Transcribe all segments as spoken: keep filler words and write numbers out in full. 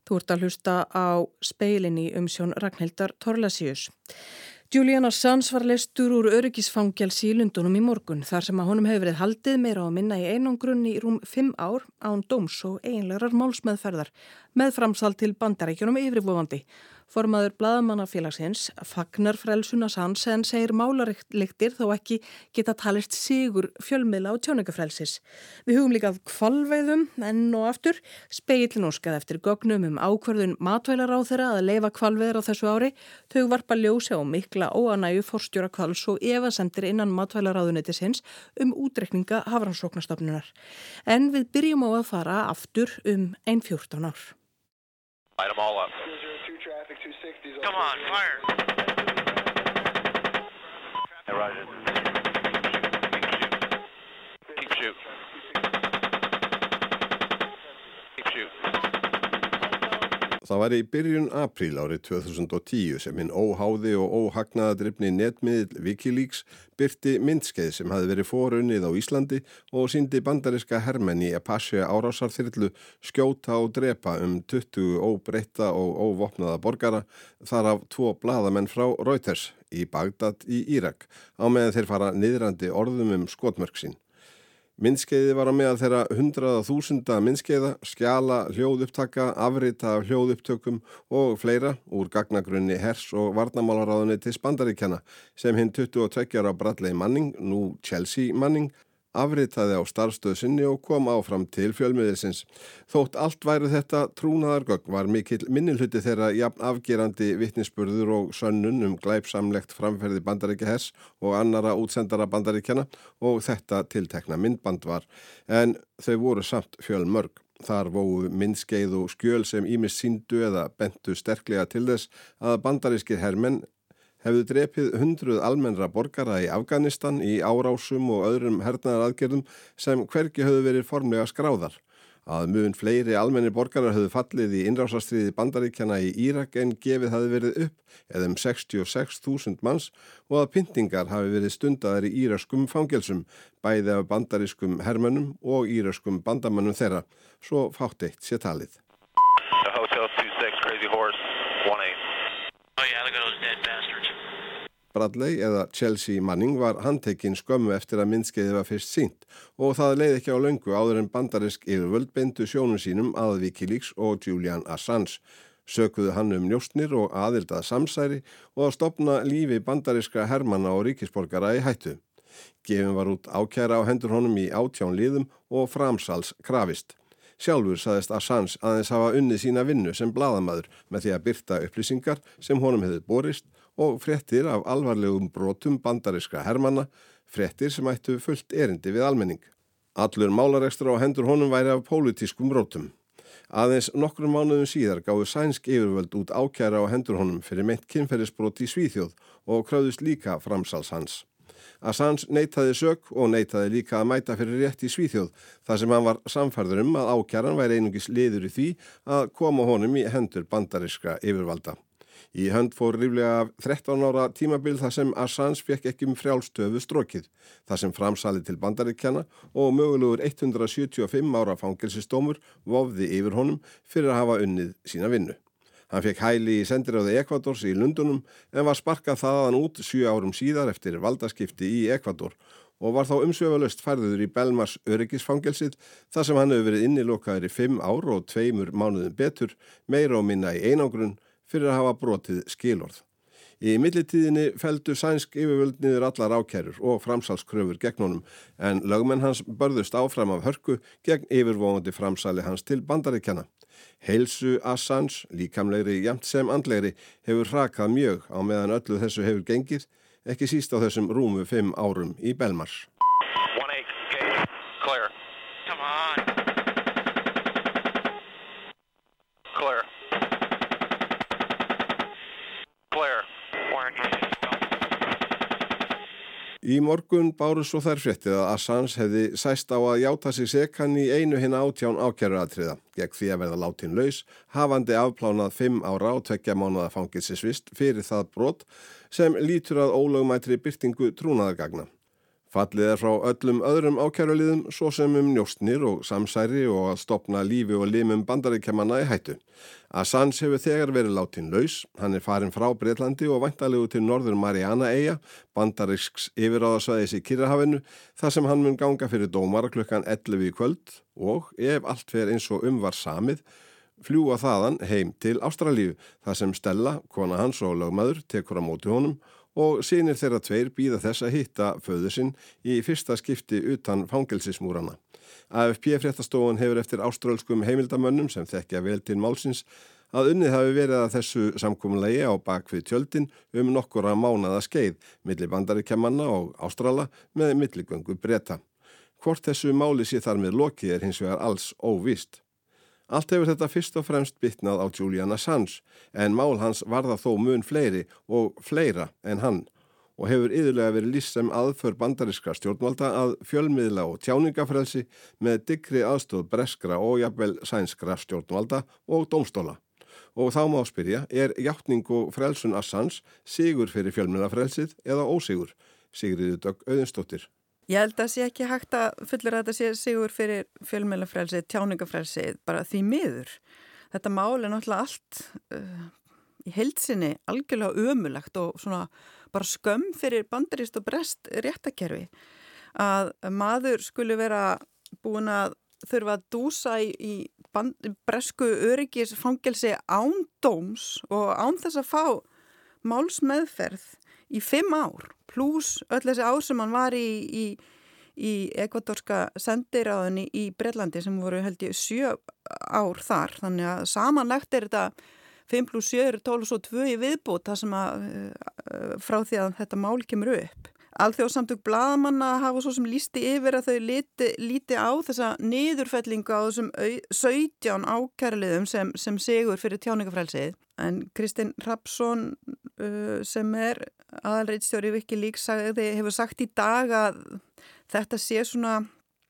Þú ert að hlusta á Speilin í umsjón Ragnhildar Thorlacius. Julian Assange var leystur úr öryggisfangelsi í Lundúnum í morgun þar sem að honum hefur verið haldið meira og minna í einangrun í rúm fimm ár án dóms og eiginlegrar málsmeðferðar með framsal til Bandaríkjunum yfirvofandi. Formaður blaðamannafélagsins fagnar frelsun Assange en segir málarlyktir þó ekki geta talist sigur fjölmiðla og tjáningafrelsis. Við hugum líka að hvalveiðum enn og aftur. Speillin óskað eftir gögnum um ákvörðun matvælaráðherra að leyfa hvalveiðar á þessu ári. Þau varpa ljósi á mikla óánægju forstjóra hvals og efasemdir innan matvælaráðuneytisins um útreikninga Hafrannsóknastofnunar. En við byrjum á að fara aftur um ein fjórtán ár. Light them all up. Come on, fire. Yeah, roger. Keep shoot. Keep shoot. Það var í byrjun apríl árið tvö þúsund og tíu sem hinn óháði og óhagnaðadrifni netmiðill Wikileaks birti myndskeið sem hafði verið forunnið á Íslandi og sýndi bandaríska hermenn í Apache árásarþyrlu skjóta og drepa um tuttugu óbreytta og óvopnaða borgara, þar af tvo blaðamenn frá Reuters í Bagdad í Írak, á meðan þeir fara niðrandi orðum um skotmörk sín. Myndskeiði var á meðal þeirra hundraða þúsunda myndskeiða, skjala, hljóðupptaka, afrita af hljóðupptökum og fleira úr gagnagrunni hers- og varnarmálaráðuneytis Bandaríkjanna sem hinn tuttugu og tveggja ára Bradley Manning, nú Chelsea Manning, afritaði á starfstöð sinni og kom áfram til fjölmiðilsins. Þótt allt væru þetta trúnaðargögn var mikill minnihluti þeirra jafn afgerandi vitnisburður og sönnun um glæpsamlegt framferði Bandaríkjahers og annara útsendara Bandaríkjanna og þetta tiltekna myndband var, en þau voru samt fjölmörg. Þar vógu myndskeið og skjöl sem ýmist sýndu eða bentu sterklega til þess að bandarískir hermenn hefðu drepið hundruð almennra borgara í Afganistan í árásum og öðrum hernaðaraðgerðum sem hvergi höfðu verið formlega skráðar. Að mun fleiri almennir borgarar höfðu fallið í innrásarstríði Bandaríkjanna í Írak en gefið hafði verið upp eða um sextíu og sex þúsund manns og að pyntingar hafi verið stundaðar í íraskum fangelsum, bæði af bandarískum hermönnum og íraskum bandamönnum þeirra, svo fátt eitt sé talið. Hotel two six, Crazy Horse, one eight. Oh yeah, look at those dead bastards. Bradley eða Chelsea Manning var handtekinn skömmu eftir að myndskeiðið var fyrst sýnt og það leið ekki á löngu áður en bandarísk yfirvöld beindu sjónum sínum að Wikileaks og Julian Assange. Sökuðu hann um njósnir og aðild að samsæri og að stofna lífi bandarískra hermanna og ríkisborgara í hættu. Gefin var út ákæra á hendur honum í átján liðum og framsals krafist. Sjálfur sagðist Assange aðeins hafa unnið sína vinnu sem blaðamaður með því að birta upplýsingar sem honum hefði borist og fréttir af alvarlegum brotum bandarískra hermanna, fréttir sem ættu fullt erindi við almenning. Allur málarekstur á hendur honum væri af pólitískum rótum. Aðeins nokkrum mánuðum síðar gáfu sænsk yfirvöld út ákæra á hendur honum fyrir meint kynferðisbrot í Svíþjóð og kröfðust líka framsals hans. Assange neitaði sök og neitaði líka að mæta fyrir rétt í Svíþjóð þar sem hann var sannfærður um að ákæran væri einungis liður í því að koma honum í hendur bandarískra yfirvalda. Í hönd fór ríflega þrettán ára tímabil þar sem Assange fekk ekki um frjálstöfu strokið, þar sem framsali til Bandaríkjanna og mögulegur hundrað sjötíu og fimm ára fangelsisdómur vofði yfir honum fyrir að hafa unnið sína vinnu. Hann fekk hæli í sendiráði Ekvadors í Lundúnum en var sparkað þaðan út sjö árum síðar eftir valdaskipti í Ekvador og var þá umsvifalaust færður í Belmars öryggisfangelsið þar sem hann hefur verið innilokaður í fimm ár og tveimur mánuðum betur, meira og minna í einangrun fyrir að hafa brotið skilorð. Í millitíðinni felldu sænsk yfirvöld niður allar ákærur og framsalskröfur gegn honum en lögmenn hans börðust áfram af hörku gegn yfirvofandi framsali hans til Bandaríkjanna. Heilsu Assange, líkamlegri jafnt sem andlegri, hefur hrakað mjög á meðan öllu þessu hefur gengið, ekki síst á þessum rúmu fimm árum í Belmars. one eight, okay, clear. Come on. Clear. Clear. Í morgun báru svo þær fréttið að Assange hefði sæst á að játa sig sekan í einu hinna átján ákæruatriða gegn því að verða látin laus, hafandi afplánað fimm ára og tveggja mánaða fangelsisvist fyrir það brot sem lítur að ólögmætri birtingu trúnaðargagna. Fallið er frá öllum öðrum ákæruliðum svo sem um njóstnir og samsæri og að stofna lífi og limum bandaríkjamanna í hættu. Assange hefur þegar verið látin laus, hann er farin frá Bretlandi og væntanlegu til Norður Mariana-eyja, bandarísks yfirráðasvæðis í Kyrrahafinu, þar sem hann mun ganga fyrir dómara klukkan ellefu í kvöld og, ef allt fer eins og um var samið, fljúga þaðan heim til Ástralíu, þar sem Stella, kona hans og lögmaður, tekur á móti honum og synir þeirra tveir bíða þess að hitta föður sinn í fyrsta skipti utan fangelsismúrana. A F P-fréttastofan hefur eftir áströlskum heimildamönnum sem þekkja vel til málsins að unnið hafi verið að þessu samkomulagi á bakvið tjöldin um nokkura mánaða skeið milli bandaríkjamanna og Ástrala með milligöngu Breta. Hvort þessu máli sé þar með lokið er hins vegar alls óvíst. Allt hefur þetta fyrst og fremst bitnað á Julian Assange, en mál hans varða þó mun fleiri og fleira en hann og hefur iðulega verið lýst sem aðför bandarískra stjórnvalda að fjölmiðla og tjáningafrelsi með dyggri aðstóð breskra og jafnvel sænskra stjórnvalda og dómstóla. Og þá má spyrja, er játning og frelsun Assange sigur fyrir fjölmiðlafrelsið eða ósigur? Sigríður Dögg Auðunsdóttir. Ég held að sé ekki hægt að fullur að þetta sé sigur fyrir fjölmiðlafrelsið, tjáningafrelsið, bara því miður. Þetta mál er náttúrulega allt uh, í heildsinni algjörlega ömulegt og svona bara skömm fyrir bandarískt og brest réttakerfi. Að maður skuli vera búin að þurfa að dúsa í, í band, bresku öryggisfangelsi án dóms og án þess að fá málsmeðferð í fimm ár, pluss öll þessi ár sem hann var í, í, í ekvadorska sendiráðunni í Bretlandi sem voru held ég sjö ár þar. Þannig að samanlegt er þetta fimm pluss sjö er tólf og svo tvö í viðbót þar sem að frá því að þetta mál kemur upp. Alþjóðsamtök blaðamanna hafa svo sem lýsti yfir að þau líti, líti á þessa niðurfellingu á þessum sautján ákæruliðum sem, sem sigur fyrir tjáningafrelsið. En Kristinn Hrafnsson uh, sem er aðalritstjóri Wikileaks sagði, hefur sagt í dag að þetta sé svona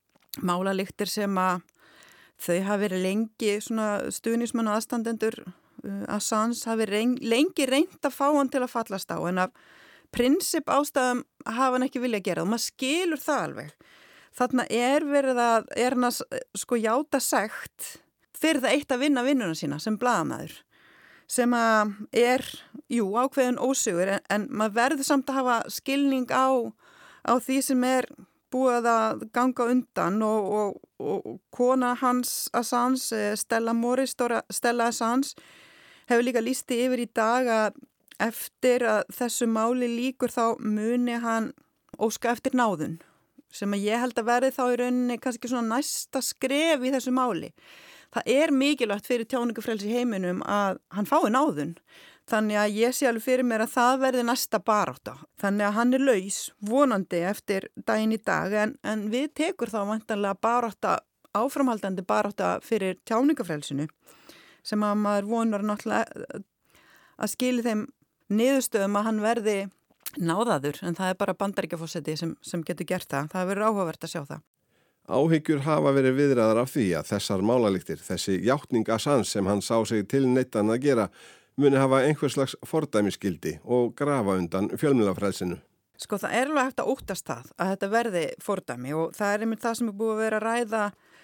málalyktir sem að þau hafi verið lengi svona stuðningsmenn og aðstandendur uh, Assange hafi reyn, lengi reynt að fá hann til að fallast á en að prinsip ástæðum hafa hann ekki vilja að gera og maður skilur það alveg. Þarna er verið að, er hann að sko játa sekt fyrir það eitt að vinna vinnuna sína sem blaðamaður sem að er, jú, ákveðin ósigur en, en maður verður samt að hafa skilning á, á því sem er búið að ganga undan og, og, og kona hans Assange, Stella Morris, Stella Assange hefur líka lýsti yfir í dag að eftir að þessu máli líkur þá muni hann óska eftir náðun sem að ég held að verði þá í rauninni kannski svona næsta skref í þessu máli. Það er mikilvægt fyrir tjáningafrelsi í heiminum að hann fái náðun. Þannig að ég sé alveg fyrir mér að það verði næsta barátta. Þannig að hann er laus vonandi eftir daginn í dag en, en við tekur þá væntanlega barátta, áframhaldandi barátta fyrir tjáningafrelsinu sem að maður vonar náttúrulega að skili þeim niðurstöðum að hann verði náðaður en það er bara Bandaríkjaforseti sem, sem getur gert það. Það verður áhugavert að sjá það. Áhyggjur hafa verið viðræðar af því að þessar málalyktir, þessi játning Assange sem hann sá sig til neittan að gera, muni hafa einhvers slags fordæmisgildi og grafa undan fjölmiðlafrelsinu. Sko það er alveg hægt að óttast það að þetta verði fordæmi og það er einmitt það sem er búið að vera að ræða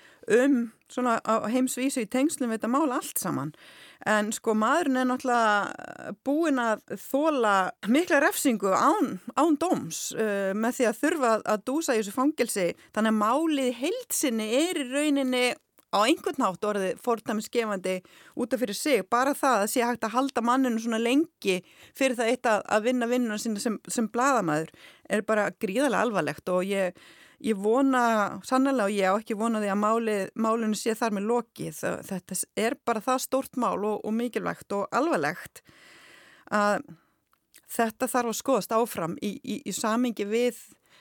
um svona á heimsvísu í tengslum við þetta mál allt saman. En sko maðurinn er náttúrulega búinn að þola mikla refsingu án, án dóms uh, með því að þurfa að dúsa í þessu fangelsi. Þannig að málið heildsinni er í rauninni á einhvern hátt orðið fordæmisgefandi út af fyrir sig. Bara það að sé hægt að halda manninu svona lengi fyrir það eitt að, að vinna vinnuna sína sem, sem blaðamaður er bara gríðarlega alvarlegt og ég Ég vona sannlega og ég á ekki vona því að málið, málinu sé þar með lokið. Þetta er bara það stórt mál og, og mikilvægt og alvarlegt að þetta þarf að skoðast áfram í, í, í samingi við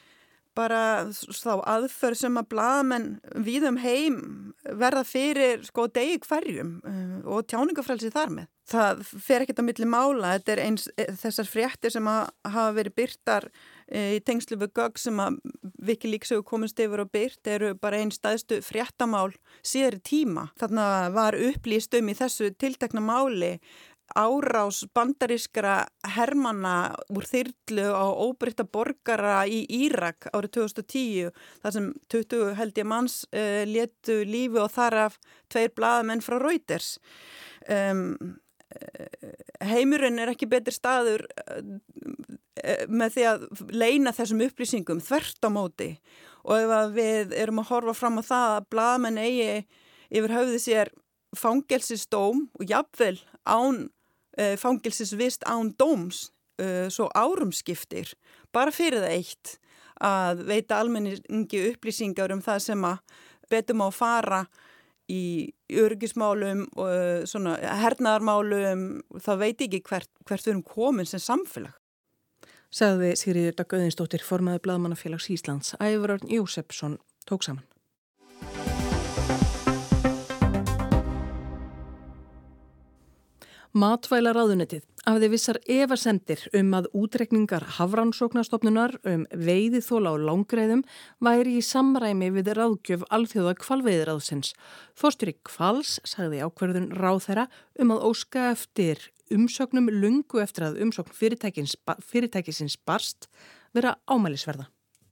bara þá aðför sem að blaðamenn víðum heim verða fyrir sko degi hverjum og tjáningafrelsi þar með. Það fer ekkert á milli mála, þetta er eins þessar fréttir sem að hafa verið birtar í tengslu við gögn sem að Wikileaks hefur komist yfir og byrt eru bara einn stæðstu fréttamál síðari tíma. Þarna var upplýst um í þessu tiltekna máli árás bandarískra hermanna úr þyrlu á óbreytta borgara í Írak árið tvö þúsund og tíu, þar sem tuttugu held ég manns uh, létu lífi og þar af tveir blaðamenn frá Reuters. Um, heimurinn er ekki betri staður með því að leyna þessum upplýsingum þvert á móti, og ef að við erum að horfa fram á það að blaðamenn eigi yfir höfði sér fangelsisdóm og jafnvel án uh, fangelsisvist án dóms uh, svo árum skiptir bara fyrir það eitt að veita almenningi upplýsingar um það sem að betur má fara í öryggismálum og svona hernaðarmálum, þá veit ekki hvert, hvert við erum komin sem samfélag. Sagði Sigríður Dögg Auðunsdóttir, formaður Blaðamannafélags Íslands. Ævar Örn Jósefsson tók saman. Matvælaráðuneytið hafði vissar efasemdir um að útreikningar Hafrannsóknastofnunar um veiðiþola á langreyðum væri í samræmi við ráðgjöf Alþjóða hvalveiðiráðsins. Forstjóri Hvals sagði ákvörðun ráðherra um að óska eftir umsögnum lungu eftir að umsögn fyrirtækisins barst vera ámælisverða.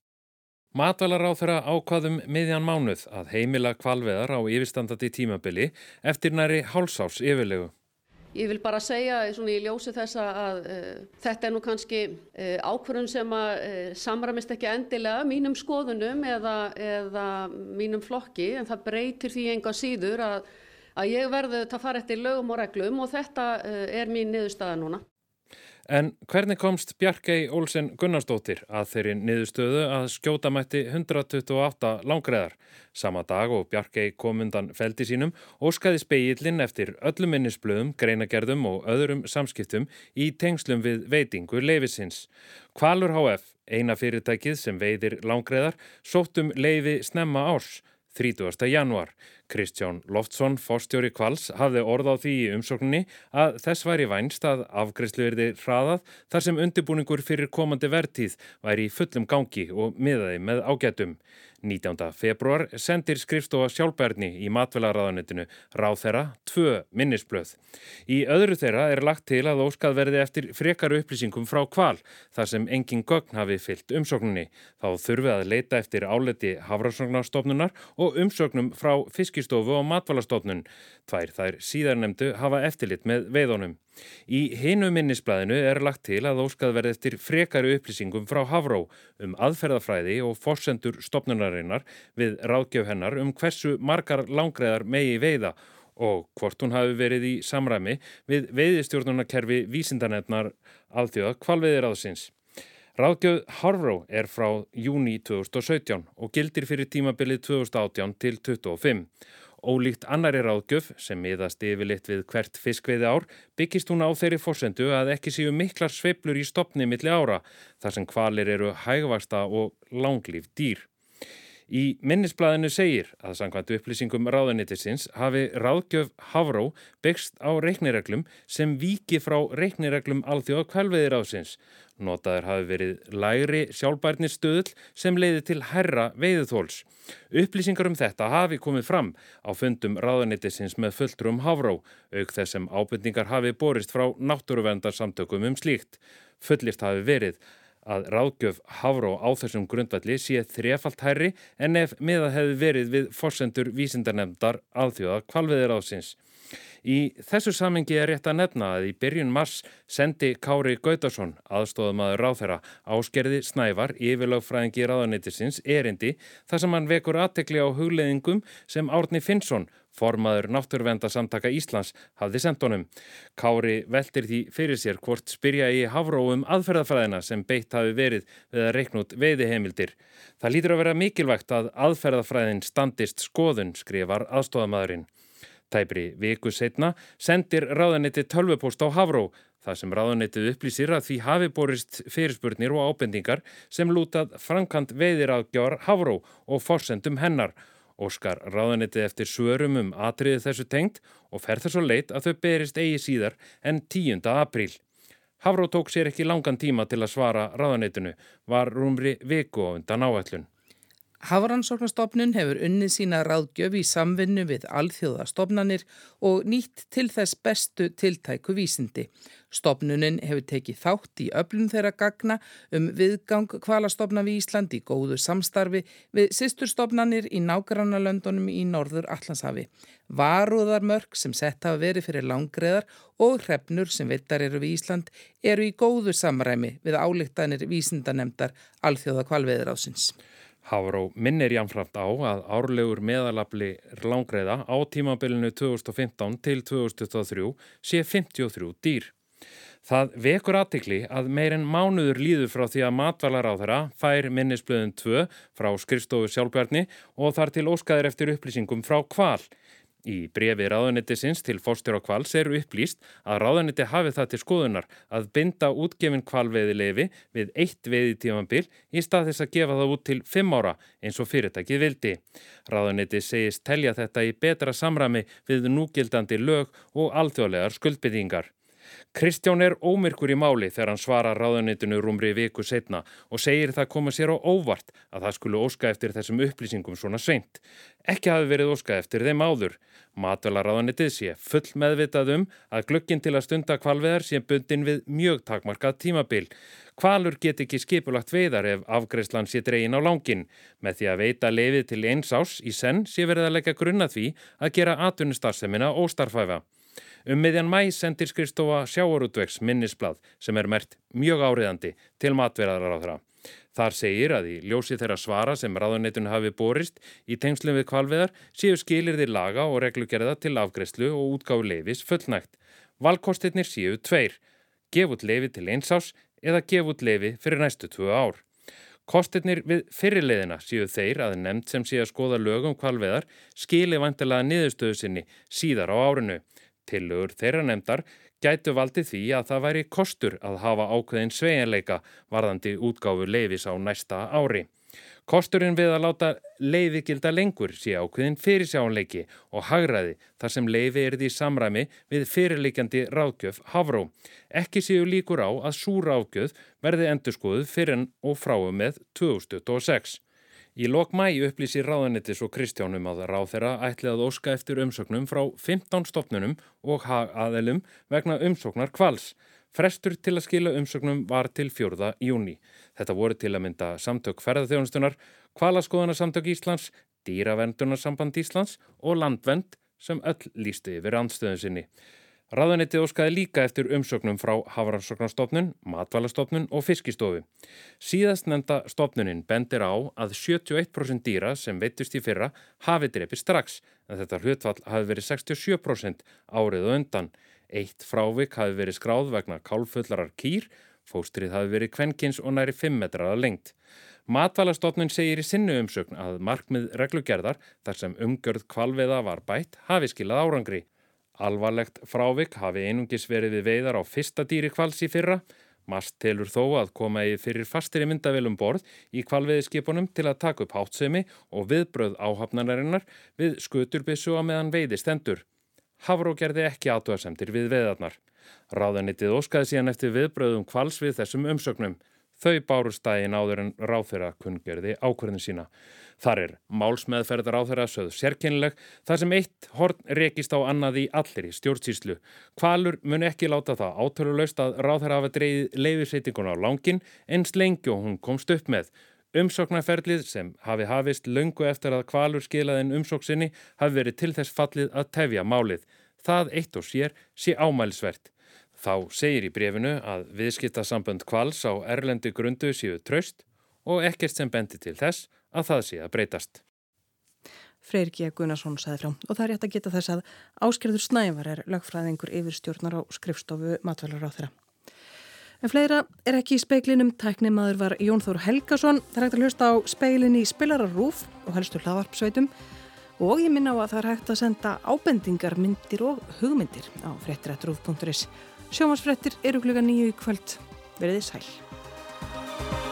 Matvælaráðherra ákvað um miðjan mánuð að heimila hvalveiðar á yfirstandandi tímabili eftir nærri hálfsárs yfirlegu. Ég vil bara segja svona í ljósi þess að uh, þetta er nú kannski uh, ákvörðun sem að uh, samræmist ekki endilega mínum skoðunum eða, eða mínum flokki, en það breytir því enga síður að, að ég verði að fara eftir lögum og reglum, og þetta uh, er mín niðurstaða núna. En hvernig komst Bjarkey Olsen Gunnarsdóttir að þeirri niðurstöðu að skjóta mætti hundrað tuttugu og átta langreyðar? Sama dag og Bjarkey kom undan feldi sínum óskaði spegillinn eftir öllum minnisblöðum, greinagerðum og öðrum samskiptum í tengslum við veitingu leyfisins. Hvalur H F, eina fyrirtækið sem veiðir langreyðar, sóttum leyfi snemma árs, þrítugasta janúar. Kristján Loftsson, forstjóri Hvals, hafði orð á því í umsókninni að þess væri vænst að afgreiðslu yrði hraðað þar sem undirbúningur fyrir komandi vertíð væri í fullum gangi og miðaði með ágætum. nítjánda febrúar sendir skrifstofa sjálfbærni í matvælaráðuneytinu ráðherra tvö minnisblöð. Í öðru þeirra er lagt til að óskað verði eftir frekari upplýsingum frá Hval, þar sem engin gögn hafi fylgt umsókninni. Þá þurfi að leita eftir áliti Hafrannsóknastofnunar og umsögnum frá Fiskistofu og Matvælastofnun. Tvær þær síðarnefndu hafa eftirlit með veiðunum. Í hinu minnisblaðinu er lagt til að óskað verði eftir frekari upplýsingum frá Hafró um aðferðafræði og forsendur stofnunarinnar við ráðgjöf hennar um hversu margar langreyðar megi veiða og hvort hún hafi verið í samræmi við veiðistjórnunarkerfi vísindanefnar Alþjóða hvalveiðiráðsins. Ráðgjöf Hafró er frá júní tvö þúsund og sautján og gildir fyrir tímabilið tvö þúsund og átján til tuttugu og fimm. Ólíkt annari ráðgjöf sem miðast yfirleitt við hvert fiskveiði ár byggist hún á þeirri forsendu að ekki séu miklar sveiflur í stofni milli ára þar sem hvalir eru hægvaxta og langlíf dýr. Í minnisblaðinu segir að samkvæmt upplýsingum ráðuneytisins hafi ráðgjöf Hafró byggst á reiknireglum sem víki frá reiknireglum Alþjóða hvalveiðiráðsins. Notaður hafi verið lægri sjálfbærnisstuðull sem leiði til hærra veiðiþóls. Upplýsingar um þetta hafi komið fram á fundum ráðuneytisins með fulltrúum Hafró, auk þess sem ábendingar hafi borist frá náttúruverndarsamtökum um slíkt. Fullyrt hafi verið að ráðgjöf Hafró á þessum grundvalli sé þrefalt hærri en ef miðað hefði verið við forsendur vísindanefndar Alþjóða hvalveiðiráðsins. Í þessu samhengi er rétt að nefna að í byrjun mars sendi Kári Gautason, aðstoðarmaður ráðherra, Ásgerði Snævar, yfirlögfræðingi ráðuneytisins, erindi þar sem hann vekur athygli á hugleiðingum sem Árni Finnsson, formaður Náttúruverndarsamtaka Íslands, hafði sent honum. Kári veltir því fyrir sér hvort spyrja í Hafró um aðferðafræðina sem beitt hafi verið við að reikna út veiðiheimildir. Það lítur að vera mikilvægt að aðferðafræðin standist skoðun, skrifar aðstoðarmaðurinn. Tæpri viku seinna sendir ráðuneyti tölvupóst á Hafró, þar sem ráðuneytið upplýsir að því hafi borist fyrirspurnir og ábendingar sem lútað framkvæmd veiðiráðgjafar Hafró og forsendum hennar. Óskar ráðuneytið eftir svörum um atriði þessu tengt og fer þess á leit að þau berist eigi síðar en tíunda apríl. Hafró tók sér ekki langan tíma til að svara ráðuneytinu, var rúmri viku á undan áætlun. Hafrannsóknastofnun hefur unnið sína ráðgjöf í samvinnu við alþjóðastofnanir og nýtt til þess bestu tiltæku vísindi. Stofnunin hefur tekið þátt í öflun þeirra gagna um viðgang hvalastofna við Ísland í góðu samstarfi við systurstofnanir í nágrannalöndunum í Norður-Atlantshafi. Varúðarmörk sem sett hafa verið fyrir langreyðar og hrefnur sem veiddar eru við Ísland eru í góðu samræmi við ályktanir vísindanemndar Alþjóða hvalveiðiráðsins. Hafró minnir jafnframt á að árlegur meðalafli langreyða á tímabilinu tvö þúsund og fimmtán til tvö þúsund tuttugu og þrjú sé fimmtíu og þrjú dýr. Það vekur athygli að meir en mánuður líður frá því að matvælaráðherra fær minnisblöðin tvö frá skrifstofu Sjálfbjarni og þar til óskaðir eftir upplýsingum frá hval. Í bréfi ráðuneytisins til forstjóra hvals er upplýst að ráðuneyti hafi það til skoðunar að binda útgefin hvalveiðileyfi við eitt veiðitímabil í stað þess að gefa það út til fimm ára eins og fyrirtækið vildi. Ráðuneyti segist telja þetta í betra samræmi við núgildandi lög og alþjóðlegar skuldbindingar. Kristján er ómyrkur í máli þegar hann svarar ráðuneytinu rúmri viku seinna og segir það koma sér á óvart að það skulu óska eftir þessum upplýsingum svona seint. Ekki hafi verið óska eftir þeim áður. Matvælaráðuneytið sé full meðvitað um að glugginn til að stunda hvalveiðar sé bundin við mjög takmarkað tímabil. Hvalur get ekki skipulagt veiðar ef afgreiðslan sé dregin á langinn. Með því að veita leyfið til eins árs í senn sé verið að leggja grunn að því að gera atvinnustarfsemina óstarfhæfa. Um miðjan maí sendir skrifstofa sjávarútvegs minnisblað sem er merkt mjög áríðandi til matvælaráðherra. Þar segir að í ljósi þeirra svara sem ráðuneytinu hafi borist í tengslum við hvalveiðar séu skilyrði laga og reglugerða til afgreiðslu og útgáfu leyfis fullnægt. Valkostirnir séu tveir, gef út leyfi til eins árs eða gef út leyfi fyrir næstu tvö ár. Kostirnir við fyrri leiðina séu þeir að nefnd sem sé að skoða lög um hvalveiðar skili væntanlega niðurstöðu sinni síðar á árinu. Tillögur þeirra nefndar gætu valdið því að það væri kostur að hafa ákveðin sveigjanleika varðandi útgáfu leyfis á næsta ári. Kosturinn við að láta leyfi gilda lengur sé ákveðin fyrirsjáanleiki og hagræði þar sem leyfi yrði í samræmi við fyrirliggjandi ráðgjöf Hafró. Ekki séu líkur á að sú ráðgjöf verði endurskoðuð fyrr en og frá og með tvö þúsund tuttugu og sex. Í lok maí upplýsir ráðuneytis og Kristján um að ráðherra ætli að óska eftir umsóknum frá fimmtán stofnunum og hagaðilum vegna umsóknar hvals. Frestur til að skila umsóknum var til fjórða júní. Þetta voru til að mynda Samtök ferðaþjónustunnar, Hvalaskoðunarsamtök Íslands, Dýraverndunarssamband Íslands og Landvernd sem öll lýstu yfir andstöðu sinni. Ráðuneytið óskaði líka eftir umsóknum frá Hafrannsóknastofnun, Matvælastofnun og Fiskistofu. Síðast nefnda stofnunin bendir á að sjötíu og eitt prósent dýra sem veiddust í fyrra hafi drepið strax, en þetta hlutfall hafi verið sextíu og sjö prósent árið og undan. Eitt frávik hafi verið skráð vegna kálfullarar kýr, fóstrið hafi verið kvenkins og næri fimm metrar að lengd. Matvælastofnun segir í sinni umsögn að markmið reglugerðar þar sem umgjörð hvalveiða var bætt hafi skilað árangri. Alvarlegt frávik hafi einungis verið við veiðar á fyrsta dýri hvals í fyrra. Mast telur þó að koma í fyrir fastri myndavél um borð í hvalveiðiskipunum til að taka upp háttsemi og viðbrögð áhafnarinnar við skuturbyssu á meðan veiði stendur. Hafró gerði ekki athugasemdir við veiðarnar. Ráðuneytið óskaði síðan eftir viðbrögðum hvals við þessum umsögnum. Þau bárust daginn áður en ráðherra kunngerði ákvörðun sína. Þar er málsmeðferð ráðherra sögð sérkennileg þar sem eitt horn rekist á annað í allri stjórnsýslu. Hvalur mun ekki láta það átölulaust að ráðherra hafa dregið leyfisveitinguna á langinn eins lengi og hún komst upp með. Umsóknarferlið sem hafi hafist löngu eftir að Hvalur skilaði inn umsókn sinni hafi verið til þess fallið að tefja málið. Það eitt og sér sé ámælisvert. Þá segir í bréfinu að viðskiptasambönd hvals á erlendi grundu séu traust og ekkert sem bendi til þess að það sé að breytast. Freyr G. Gunnarsson sagði frá og það er rétt að geta þess að Ásgerður Snævar er lögfræðingur yfirstjórnar á skrifstofu matvælaráðherra. En fleira er ekki í speiklinum, tæknimaður var Jón Þór Helgason. Það er hægt að hlusta á speilin í spilararúf og helstu hlaðvarpsveitum og ég minna á að það er hægt að senda ábendingar, myndir og hugmyndir á fréttir at rúv punktur is. Sjónvarpsfréttir eru klukkan níu í kvöld. Verið þið sæl.